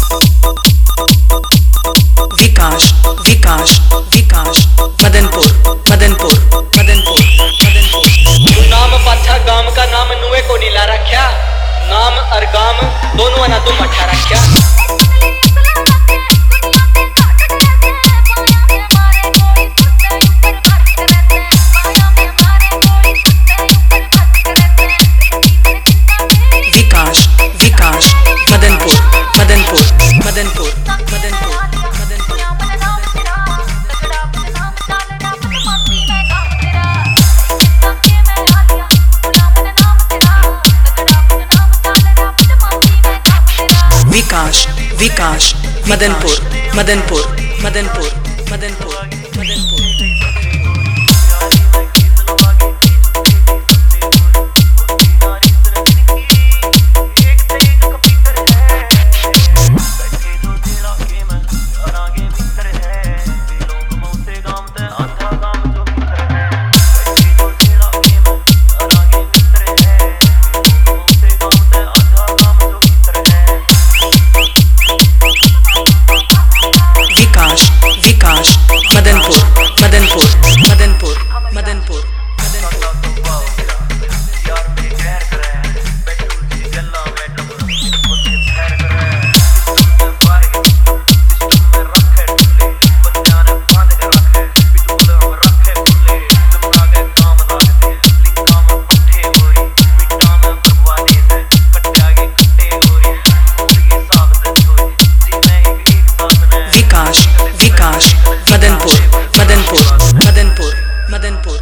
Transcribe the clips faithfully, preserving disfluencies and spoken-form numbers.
विकास विकास विकास मदनपुर मदनपुर मदनपुर मदनपुर। नाम पाछा गांव का नाम नुए को नीला रखा, नाम और गांव दोनों ना तुम अच्छा रखा। विकास विकास मदनपुर मदनपुर मदनपुर मदनपुर मदनपुर। विकास विकास मदनपुर मदनपुर मदनपुर मदनपुर मदनपुर। विकास विकास मदनपुर मदनपुर मदनपुर मदनपुर विकास विकास मदनपुर मदनपुर मदनपुर मदनपुर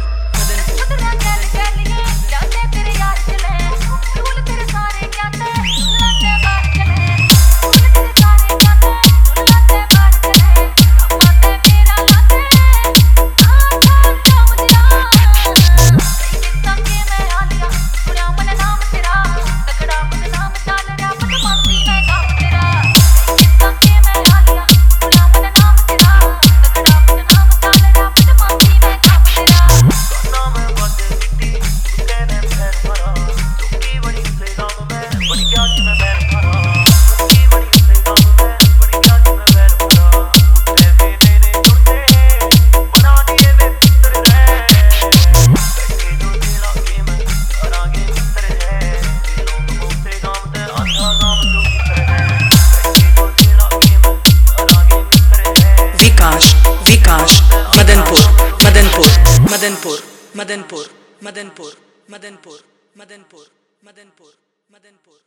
विकास विकास मदनपुर मदनपुर मदनपुर मदनपुर मदनपुर मदनपुर मदनपुर मदनपुर मदनपुर।